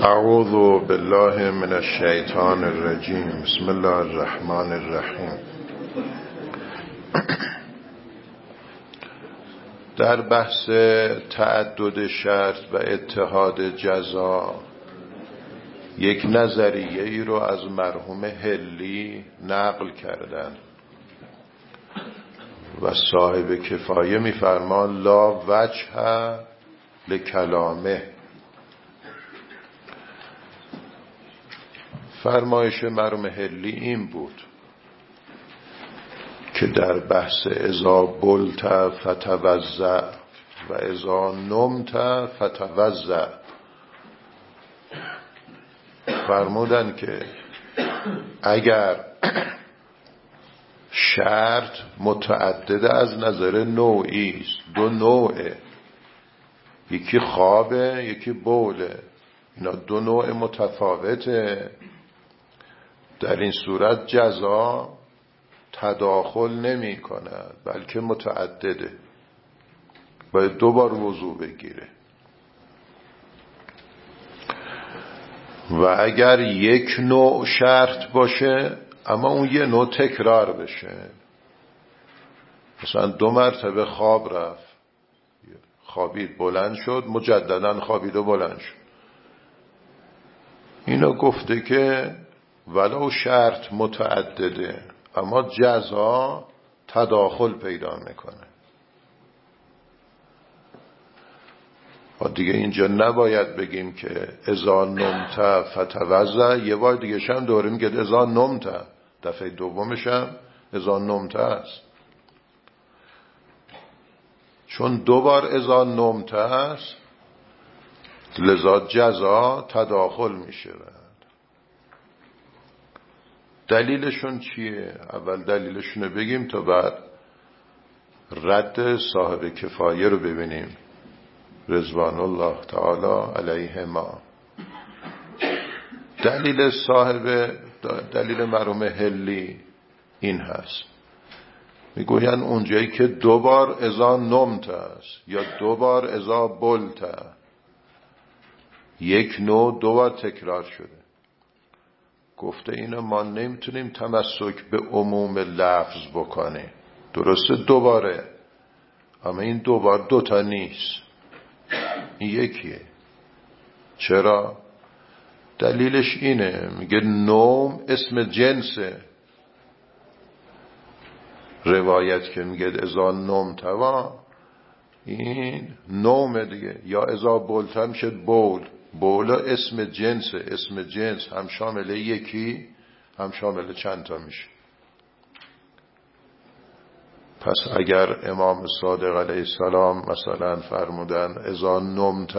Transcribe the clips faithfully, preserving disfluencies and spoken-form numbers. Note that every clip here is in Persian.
اعوذ بالله من الشیطان الرجیم. بسم الله الرحمن الرحیم. در بحث تعدد شرط و اتحاد جزا یک نظریه ای رو از مرحوم حلی نقل کردن و صاحب کفایه میفرمان لا وجه لکلامه. فرمایش مرحوم حلی این بود که در بحث اذا بلت فتوضأ و اذا نمت فتوضأ فرمودن که اگر شرط متعدد از نظر نوعی است، دو نوعه، یکی خوابه یکی بوله، اینا دو نوع متفاوته، در این صورت جزا تداخل نمی کند بلکه متعدده، باید دو بار وضو بگیره. و اگر یک نوع شرط باشه اما اون یه نوع تکرار بشه، مثلا دو مرتبه خواب رفت، خوابید بلند شد، مجددا خوابید و بلند شد، اینو گفته که ولو شرط متعدده اما جزا تداخل پیدا میکنه. و دیگه اینجا نباید بگیم که اذا نمت فتوضأ، یه بار دیگه شم دوره میگه اذا نمت، دفعه دومش هم اذا نمت است، چون دو بار اذا نمت است لذا جزا تداخل میشه. دلیلشون چیه؟ اول دلیلشون رو بگیم تا بعد رد صاحب کفایه رو ببینیم رضوان الله تعالی علیهما. دلیل صاحب دلیل مرحوم حلی این هست، میگوین اونجایی که دو بار اذا نمت است یا دو بار اذا بلت، یک نوع دو بار تکرار شده، گفته اینو ما نمیتونیم تمسک به عموم لفظ بکنیم، درسته دوباره، اما این دوبار دوتا نیست، این یکیه. چرا؟ دلیلش اینه، میگه نوم اسم جنسه، روایت که میگه اذا نمتوا این نومه دیگه، یا اذا بولت هم میشه بول، بولا اسم جنسه، اسم جنس هم شامل یکی هم شامل چند تا میشه. پس اگر امام صادق علیه السلام مثلا فرمودن اذا نمت،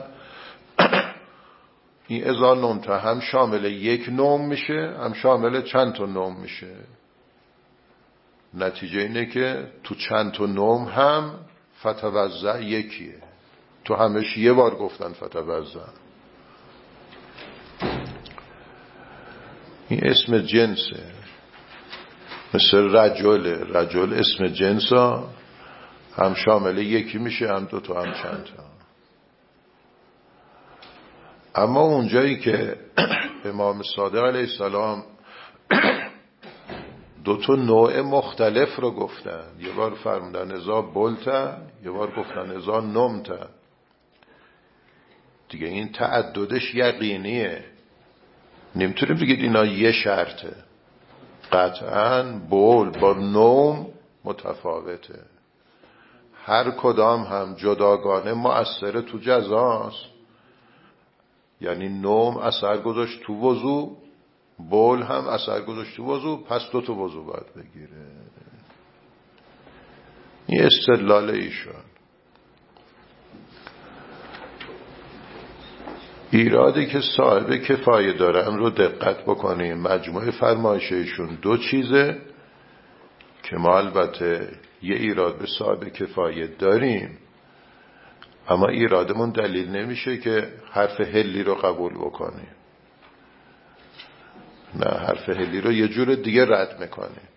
این اذا نمت هم شامل یک نوم میشه هم شامل چند تا نوم میشه. نتیجه اینه که تو چند تا نوم هم فتوضأ یکیه، تو همش یه بار گفتن فتوضأ. این اسم جنسه، مثل رجل، رجل اسم جنس ها هم شامل یکی میشه هم دو تا هم چند تا. اما اونجایی که امام صادق علیه السلام دو تا نوع مختلف رو گفتن، یه بار فرمودن اذا بلت، یه بار گفتن اذا نمت، دیگه این تعددش یقینیه، نمیتونیم بگید اینا یه شرطه، قطعاً بول با نوم متفاوته، هر کدام هم جداگانه مؤثر تو جزاست. یعنی نوم اثر گذاشت تو وضو، بول هم اثر گذاشت تو وضو، پس دو تا وضو باید بگیره. این استدلال ایشون. ایرادی که صاحب کفایه دارن رو دقت بکنیم، مجموعه فرمایششون دو چیزه که ما البته یه ایراد به صاحب کفایه داریم، اما ایرادمون دلیل نمیشه که حرف حلی رو قبول بکنیم، نه، حرف حلی رو یه جور دیگه رد میکنیم.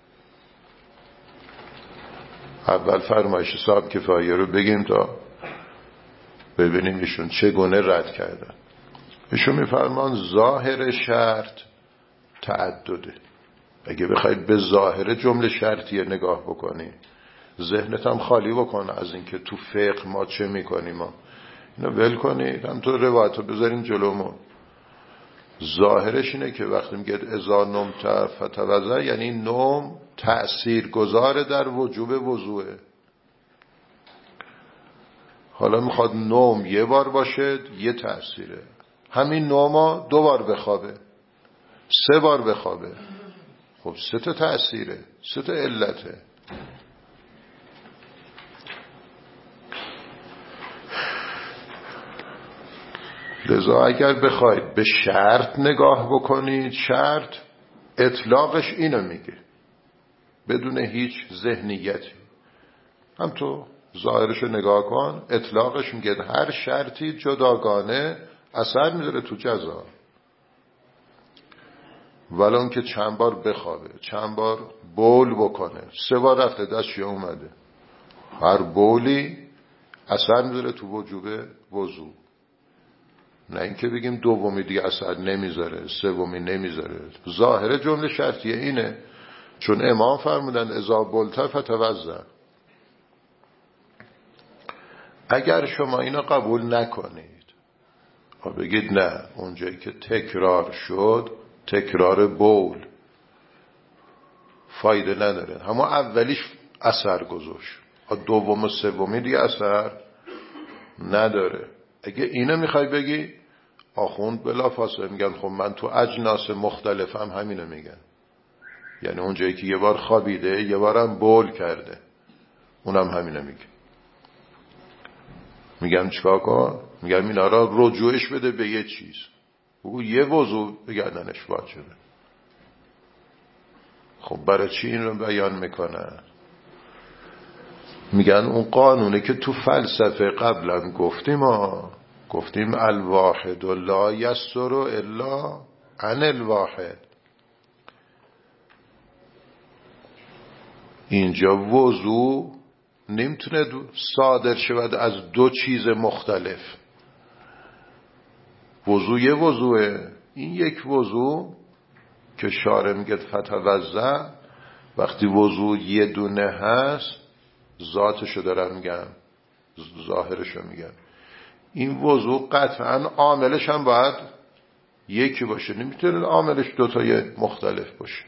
اول فرمایش صاحب کفایه رو بگیم تا ببینیم ایشون چگونه رد کردن. ایشون میفرمان ظاهر شرط تعدده. اگه بخواید به ظاهر جمله شرطیه نگاه بکنی، ذهنت هم خالی بکن از اینکه تو فقه ما چه میکنیم، ما اینو ول کنید، هم تو روایت رو بذاریم جلومون. ظاهرش اینه که وقتی میگه اذا نمت فتوضا، یعنی نوم تأثیر گذاره در وجوب وضوءه. حالا میخواد نوم یه بار باشه یه تأثیره، همین نوما دو بار بخوابه، سه بار بخوابه، خب سه تا تأثیره، سه تا علته. لذا اگر بخواید به شرط نگاه بکنید، شرط اطلاقش اینو میگه بدون هیچ ذهنیتی. هم تو ظاهرشو نگاه کن، اطلاقش میگه هر شرطی جداگانه اثر میذاره تو جزا، ولون که چند بار بخوابه، چند بار بول بکنه، سه بار رفته دستش اومده، هر بولی اثر میذاره تو وجوب وضو. نه اینکه بگیم دومی دیگه اثر نمیذاره، سومی نمیذاره. ظاهر جمله شرطیه اینه، چون امام فرمودن اذا بلت فتوضا. اگر شما اینو قبول نکنید و بگید نه اونجایی که تکرار شد، تکرار بول فایده نداره، همون اولیش اثر گذاشت، دوم و سومی دیگه اثر نداره. اگه اینو میخوای بگی، آخوند بلا فاصله میگن خب من تو اجناس مختلف هم همینو میگن، یعنی اونجایی که یه بار خوابیده یه بارم بول کرده اونم همینو میگه. میگم چیکار کن؟ میگم اینا را رجوعش بده به یه چیز، بگو یه وضو بگردنش واجبه. خب برای چی این رو بیان میکنن؟ میگن اون قانونه که تو فلسفه قبلا گفتیم ها، گفتیم الواحد لا یسر الا عن الواحد. اینجا وضو نمیتونه صادر شود از دو چیز مختلف. وضو یه وضوه، این یک وضو که شارع میگه فتوضا، وقتی وضو یه دونه هست ذاتشو دارن میگن، ظاهرشو میگن. این وضو قطعا عاملش هم باید یکی باشه، نمیتونه عاملش دوتای مختلف باشه.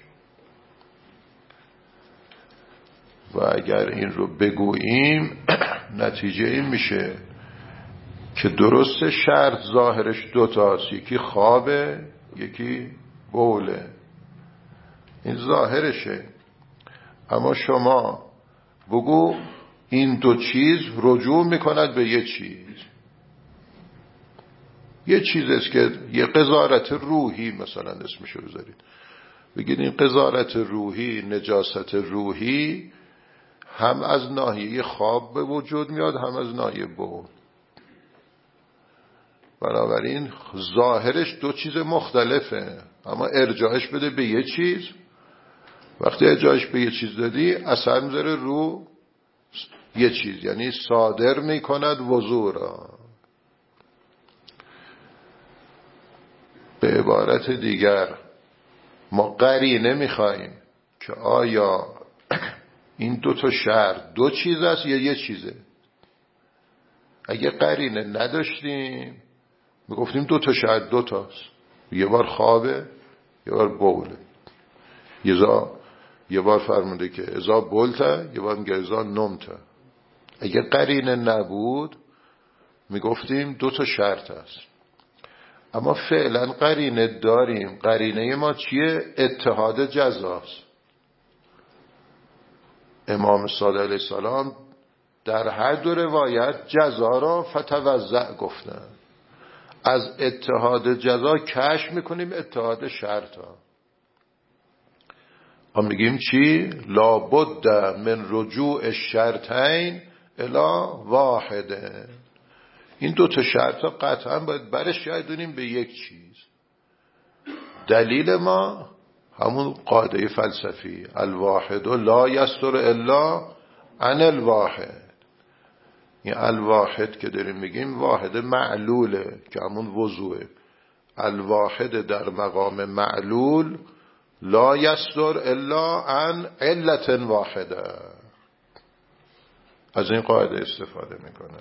و اگر این رو بگوییم نتیجه این میشه که درست شرط ظاهرش دوتاست، یکی خوابه یکی بوله، این ظاهرشه. اما شما بگو این دو چیز رجوع میکند به یه چیز، یه چیز است که یه قذارت روحی مثلا اسمشو بذارید، بگید این قذارت روحی، نجاست روحی هم از ناحیه خواب به وجود میاد هم از ناحیه بول. بنابراین ظاهرش دو چیز مختلفه، اما ارجاعش بده به یه چیز. وقتی ارجاعش به یه چیز دادی اثر میذاره رو یه چیز، یعنی صادر میکند وضو را. به عبارت دیگر ما قرینه میخوایم که آیا این دو تا شرط دو چیز است یا یه چیزه. اگه قرینه نداشتیم میگفتیم دو تا شرط دو تاست، یه بار خوابه یه بار بوله. یه جا یه بار فرمونده که ازا بولته، یه بار میگه ازا نمته. اگه قرینه نبود میگفتیم دو تا شرط است. اما فعلا قرینه داریم. قرینه ما چیه؟ اتحاد جزاست. امام صادق علیه السلام در هر دو روایت جزا را فتوضع گفتن. از اتحاد جزا کشف میکنیم اتحاد شرط ها. ما میگیم چی؟ لابد من رجوع الشرطین الی واحده. این دو تا شرط ها قطعا باید برش گردونیم به یک چیز. دلیل ما همون قاعده فلسفی الواحد لا یستر الا عن الواحد. این الواحد که داریم میگیم واحد معلوله که همون وضوعه. الواحد در مقام معلول لا یصدر الا عن علت واحده. از این قاعده استفاده میکنه.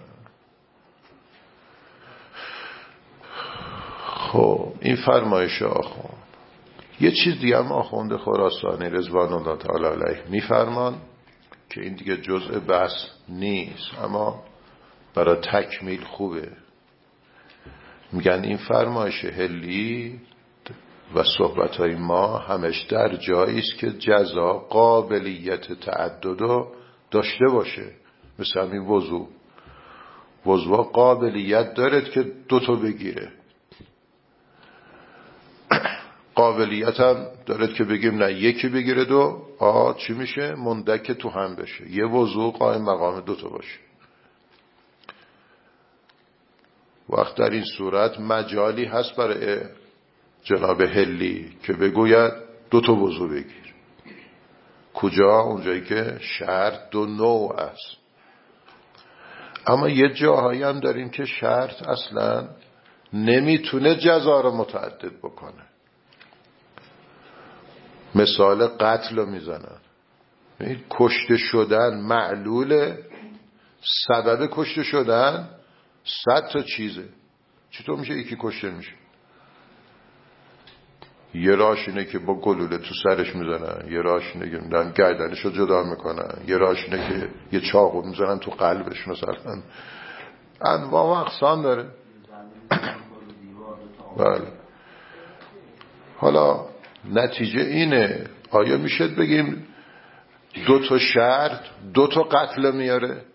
خب این فرمایش آخوند. یه چیز دیگه هم آخوند خراسانی رضوان الله تعالی علیه میفرمان که این دیگه جزء بحث نیست اما برای تکمیل خوبه. میگن این فرمایش هلی و صحبتهای ما همش در جایی است که جزا قابلیت تعدد داشته باشه. مثل همین وضو وضو قابلیت دارد که دوتا بگیره، قابلیت هم دارد که بگیم نه یکی بگیره دو آه چی میشه؟ مندک تو هم بشه. یه وضو قائم مقام دوتا باشه. وقت در این صورت مجالی هست برای جناب هلی که بگوید دوتا وضو بگیر. کجا؟ اونجایی که شرط دو نوع است. اما یه جاهایی هم داریم که شرط اصلا نمیتونه جزا رو متعدد بکنه. مثال قتل رو میزنن. کشته شدن معلوله، سبب کشته شدن صد تا چیزه. چطور میشه یکی کشته میشه؟ یه راش اینه که با گلوله تو سرش میزنن، یه راش اینه که میدن گردنش رو جدا میکنن، یه راش اینه که یه چاقو میزنن تو قلبش مثلا. انواع و اقسام داره. بله. حالا نتیجه اینه آیا میشه بگیم دو تا شرط دو تا قتل میاره؟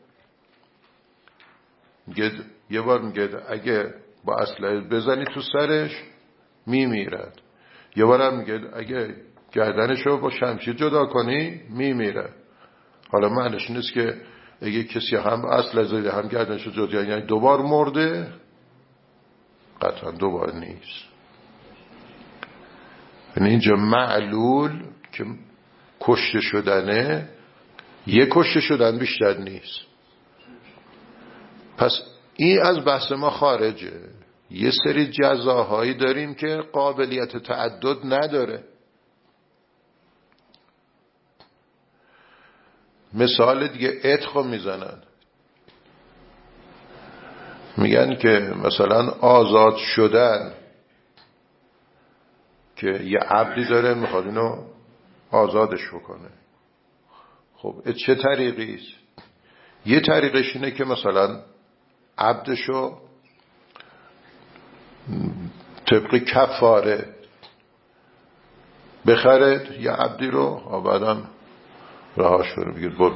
میگه یه بار میگه اگه با اسلحه بزنی تو سرش میمیرد، یه بار هم میگه اگه گردنشو با شمشیر جدا کنی میمیره. حالا معنیش نیست که اگه کسی هم اسلحه زده هم گردنشو جدا یعنی دوبار مرده؟ قطعا دوبار نیست. یعنی اینجا معلول که کشته شدنه، یه کشته شدن بیشتر نیست. پس این از بحث ما خارجه. یه سری جزاهایی داریم که قابلیت تعدد نداره. مثال دیگه عتق میزنن، میگن که مثلا آزاد شدن که یه عبدی داره میخواد اینو آزادش بکنه. خب چه طریقی است؟ یه طریقش اینه که مثلا عبدشو طبق کفاره بخرد یه عبدی رو و بعدم رهاش کنه بگید برو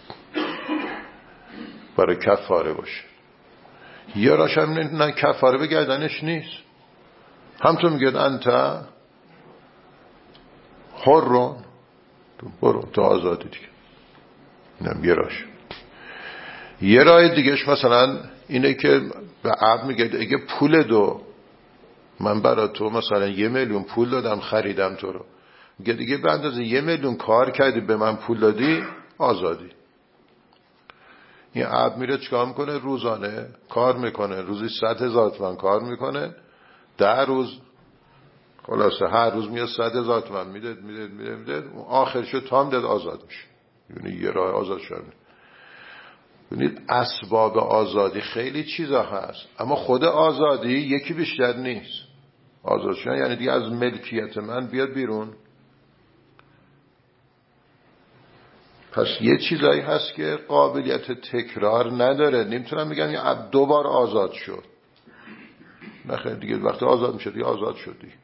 برای کفاره باشه. یه راش هم نه کفاره بگردنش نیست، هم تو میگید انت حرون برو تو آزادی دیگه. اینم یه راش. یه راه دیگهش مثلا اینه که به عبد میگه اگه پول دو من برای تو مثلا یه میلیون پول دادم خریدم تو رو، میگه دیگه به اندازه یه میلیون کار کردی به من پول دادی آزادی. این عبد میره چیکار میکنه؟ روزانه کار میکنه، روزی صد هزار تومن کار میکنه، ده روز خلاصه هر روز میاد صد هزار تومن میده میده میده میده آخرشو تام داد آزاد میشه. یعنی یه راه آزاد شدن. ببینید اسباب آزادی خیلی چیزا هست اما خود آزادی یکی بیشتر نیست. آزاد شدن یعنی دیگه از ملکیت من بیاد بیرون. پس یه چیزایی هست که قابلیت تکرار نداره. نمیتونم بگم یه عبد دو بار آزاد شد. نخیر دیگه وقتی آزاد میشه دیگه آزاد شدی.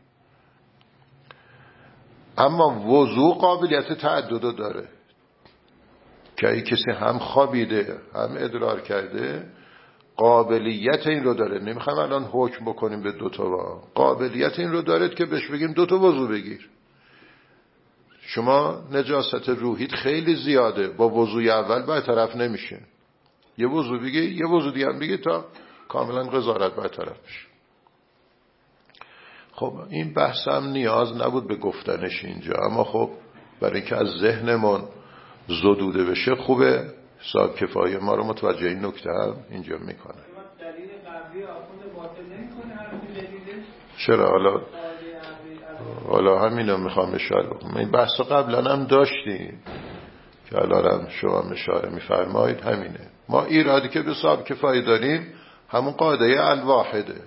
اما وضو قابلیت تعدد داره که ای کسی هم خوابیده هم ادرار کرده قابلیت این رو داره. نمیخوام الان حکم بکنیم به دوتا با قابلیت این رو دارد که بهش بگیم دوتا وضو بگیر. شما نجاست روحیت خیلی زیاده، با وضوی اول برطرف نمیشه. یه وضو بگی یه وضو دیگه هم بگی تا کاملا قضاوت برطرف بشه. خب این بحث هم نیاز نبود به گفتنش اینجا، اما خب برای اینکه از ذهنمون زدوده بشه خوبه صاحب کفایه ما رو متوجه این نکته هم اینجا میکنه. دلیل قبلی آخوند باطل نمیکنه هر دلیلش چرا حالا حالا همینو میخوام اشاره کنم. این بحث قبلا هم داشتیم که الان شما اشاره میفرمایید همینه. ما ایرادی که به صاحب کفایه داریم همون قاعده الواحده.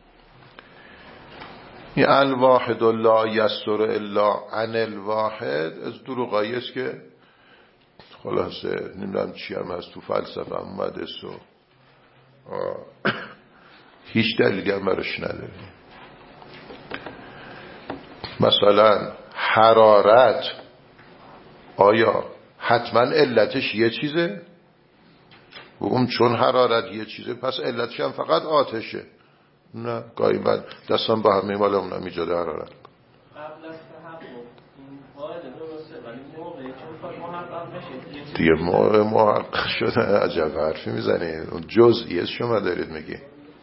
این الواحد لا یستر الا عن الواحد از دروغایی است که خلاصه نمیدونم چی هم هست تو فلسفه هم اومده سو هیچ دلیلی هم برش نداره. مثلا حرارت آیا حتما علتش یه چیزه؟ و اون چون حرارت یه چیزه پس علتش هم فقط آتشه؟ نه، گاهی من دستم با همه مال اونم ایجاد حرارت قبل از تحقق این قاعده درسته ولی موقعی چون محقق بشه دیگه موقع محقق شده عجب حرفی میزنید. اون جزئیه شما دارید میگی.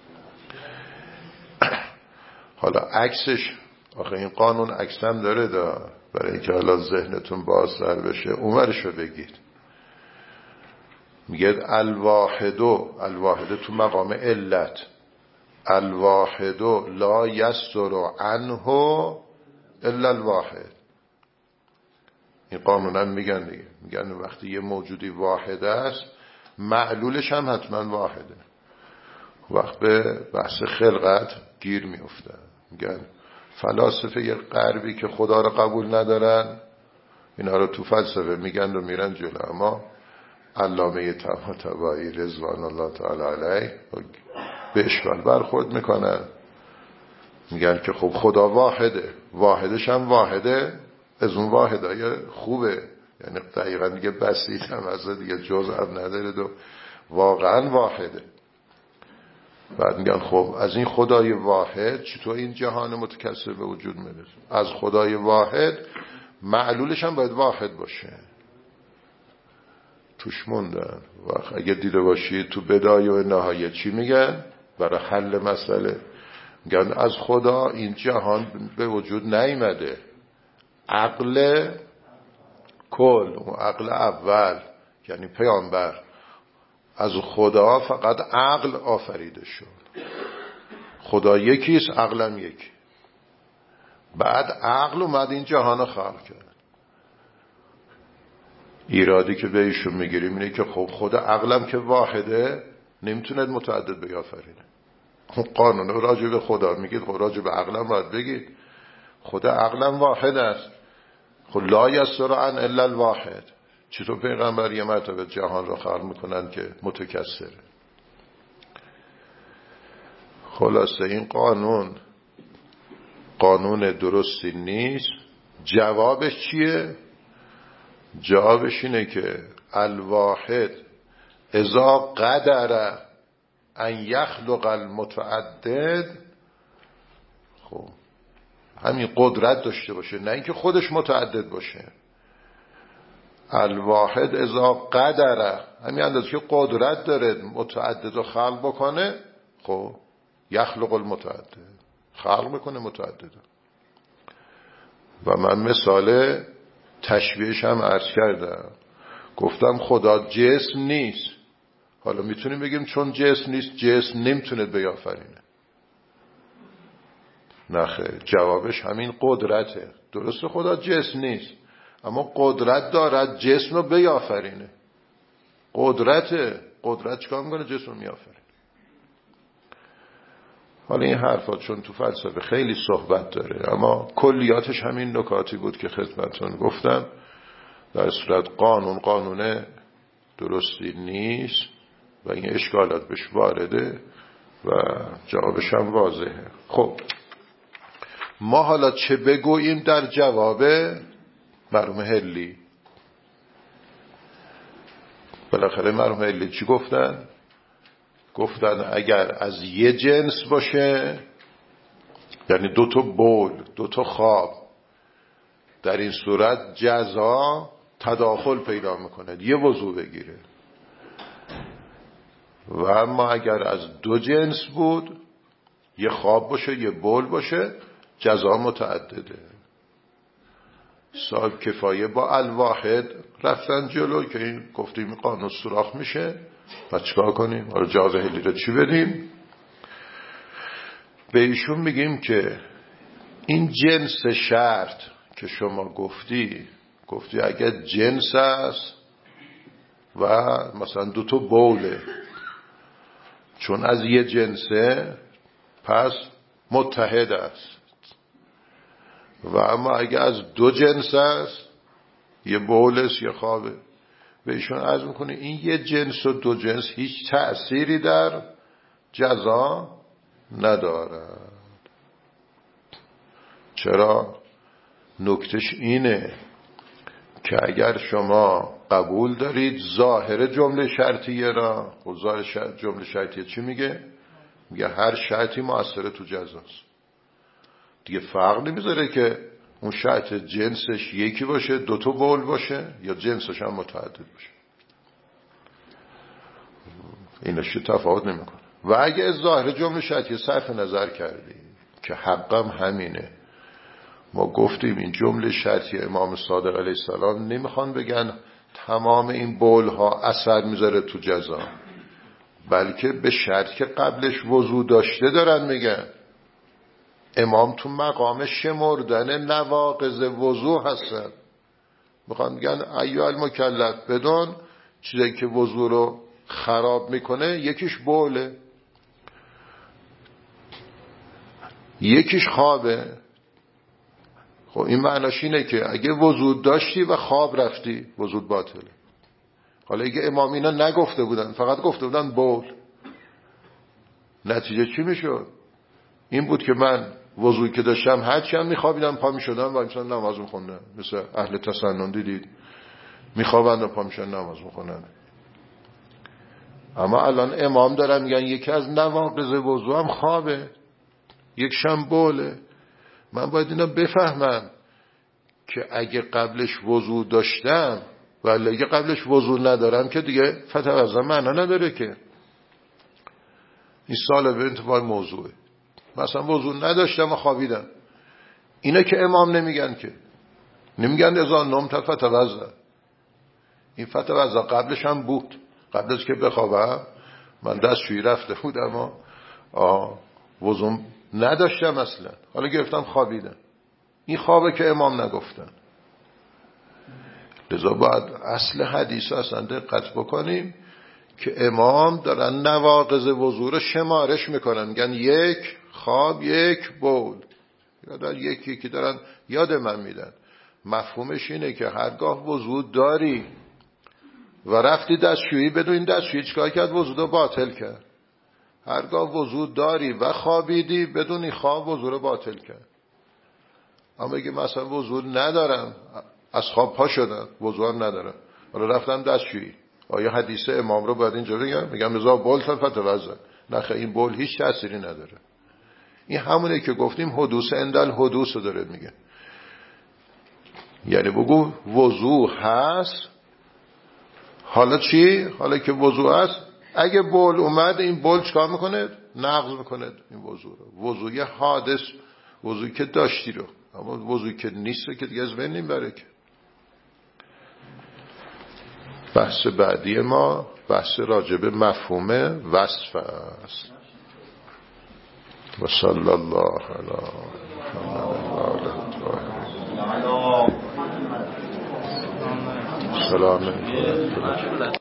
حالا عکسش آخه این قانون عکس هم داره دا برای اینکه حالا ذهنتون بازتر بشه اونورشو بگید. میگه الواحدو الواحدو تو مقام علت الواحدو لا یستر عنه الا الواحد. این قانون هم میگن دیگه میگن وقتی یه موجودی واحد است معلولش هم حتما واحده. وقت به بحث خلقت گیر میفته میگن فلاسفه یه غربی که خدا رو قبول ندارن اینا رو تو فلسفه میگن و میرن جلو. اما علامه طباطبایی رضوان الله تعالی علیه به اشکال برخورد میکنن میگن که خب خدا واحده واحدش هم واحده از اون واحدای خوبه یعنی دقیقا دیگه بسیط هم از دیگه جزء هم نداره و واقعا واحده. بعد میگن خب از این خدای واحد چطور این جهان متکثر به وجود میرسه؟ از خدای واحد معلولش هم باید واحد باشه. توش موندن. و اگه دیده باشید تو بدایه و نهایه چی میگن برای حل مسئله؟ میگن از خدا این جهان به وجود نیامده. عقل کل اون عقل اول یعنی پیامبر از خدا فقط عقل آفریده شد. خدا یکیست عقلم یکی. بعد عقل اومد این جهان خلق کرد. ایرادی که به ایشون میگیریم اینه که خب خود عقلم که واحده نمیتونه متعدد بیافرینه. اون قانون راجع به خدا میگید خب راجع به عقلم باید بگید خود عقلم واحد است. خب لا یستر عن الا الواحد. چطور پیغمبر یه مرتبه جهان را خلق میکنن که متکثره؟ خلاصه این قانون قانون درستی نیست. جوابش چیه؟ جوابش اینه که الواحد اذا قدر ان یخلق المتعدد خب همین قدرت داشته باشه نه اینکه خودش متعدد باشه. الواحد اذا قدر همین اندازه که قدرت داره متعدد رو خلق بکنه خب یخلق المتعدد خلق بکنه متعدد. و من مثال تشبیهش هم عرض کردم گفتم خدا جسم نیست. حالا میتونیم بگیم چون جسم نیست جسم نمیتونه بیافرینه؟ نه خیر. جوابش همین قدرته. درسته خدا جسم نیست اما قدرت دارد جسم رو بیافرینه. قدرته. قدرت چکار میکنه؟ جسم رو میافرینه. حالا این حرفات چون تو فلسفه خیلی صحبت داره اما کلیاتش همین نکاتی بود که خدمتتون گفتم. در صورت قانون قانون درستی نیست و این اشکالات بهش وارده و جوابش هم واضحه. خب ما حالا چه بگوییم در جواب مرحوم هلی؟ بالاخره مرحوم هلی چی گفتن؟ گفتن اگر از یه جنس باشه یعنی دو تا بول دو تا خواب در این صورت جزا تداخل پیدا میکنه یه وضوع بگیره. و اما اگر از دو جنس بود یه خواب باشه یه بول باشه جزا متعدده. صاحب کفایه با الواحد رفتن جلو که این گفتیم قانون سوراخ میشه و چیکار کنیم؟ حالا جواب هلی رو چی بدیم؟ به ایشون میگیم که این جنس شرط که شما گفتی گفتی اگر جنس است و مثلا دو تا بوله، چون از یه جنسه پس متحد است. و اما اگر از دو جنس است، یه بول است یه خوابه، به ایشون عرض میکنه این یه جنس و دو جنس هیچ تأثیری در جزا ندارد. چرا؟ نکتش اینه که اگر شما قبول دارید ظاهر جمله شرطیه را، خب ظاهر شرط جمله شرطیه چی میگه؟ میگه هر شرطی مؤثره تو جزاست. دیگه فرق نمیذاره که اون شرط جنسش یکی باشه، دو تا بول باشه، یا جنسش هم متعدد باشه. اینش تفاوت نمیکنه. و اگه از ظاهر جمله شرطیه صرف نظر کردی که حقم همینه، ما گفتیم این جمله شرطی امام صادق علیه السلام نمیخوان بگن تمام این بول ها اثر میذاره تو جزا، بلکه به شرط که قبلش وضو داشته دارن میگن. امام تو مقام شمردن نواقض وضو هستن، میخوان میگن ایها المکلف بدون چیزی که وضو رو خراب میکنه یکیش بوله، یکیش خوابه. خب این معناش اینه که اگه وضو داشتی و خواب رفتی وضو باطله. حالا اگه امام اینا نگفته بودن، فقط گفته بودن بول، نتیجه چی میشد؟ این بود که من وضوی که داشتم هرچی هم میخوابیدم پا میشدم و مثلا نماز میخوندم، مثل اهل تسنن دیدید میخوابند و پا میشن نماز میخونن. اما الان امام دارن میگن یکی از نواقض وضو هم خوابه، یک شم بوله. من باید اینا بفهمم که اگه قبلش وضو داشتم ولی اگه قبلش وضو ندارم که دیگه فتوضا معنا نداره. که این سال به انتفاع موضوعه، مثلا وضو نداشتم و خوابیدم، اینا که امام نمیگن، که نمیگن اذا نمت فتوضا. این فتوضا قبلش هم بود، قبلش که بخوابم من دستشویی رفته بودم و آه وضو نداشتم اصلا، حالا گرفتم خوابیدم. این خوابه که امام نگفتن. لذا باید اصل حدیث اصلا دقت بکنیم که امام دارن نواقض وضو رو شمارش میکنن، میگن یک خواب یک بول، یادن یکی یکی دارن یاد من میدن. مفهومش اینه که هرگاه وضو داری و رفتی دستشویی، بدون این دستشویی چیکار کرد؟ وضو رو باطل کرد. هرگاه وضو داری و خوابیدی، بدون این خواب وضو رو باطل کرد. اما اگه مثلا وضو ندارم، از خواب پا شدم، وضو هم ندارم، حالا رفتم دستشویی، آیا حدیث امام رو باید اینجا بگم؟ میگم رضا بول فتوضا. نخه این بول هیچ تأثیری نداره. این همونه که گفتیم حدوث اندل حدوث رو داره میگه. یعنی بگو وضو هست، حالا چی؟ حالا که وضو هست، اگه بول اومد این بول چکار میکنه؟ نقض میکنه این وضو رو. وضوی حادث، وضوی که داشتی رو. اما وضوی که نیست که دیگه از بین نمیبره. که بحث بعدی ما بحث راجب مفهوم وصف است. و صلی الله علی محمد و آله الطاهرین. سلام علیکم.